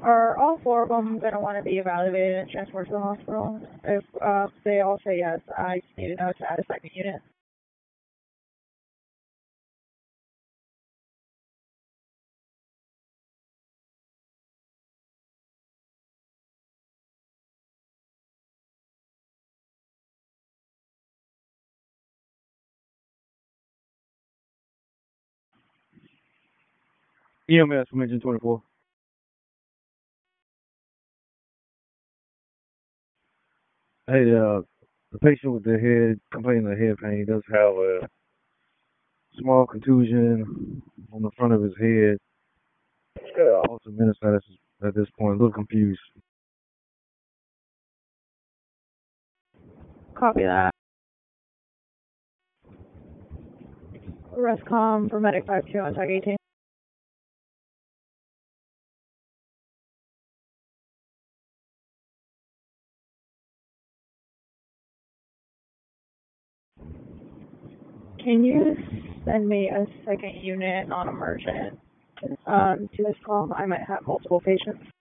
Are all four of them going to want to be evaluated and transported to the hospital? If they all say yes, I need to know to add a second unit. EMS from Engine 24. Hey, the patient with the head, complaining of head pain, does have a small contusion on the front of his head. Also, meningitis at this point, a little confused. Copy that. Rescom for Medic 52 on Tag 18. Can you send me a second unit on emergent to this call? I might have multiple patients.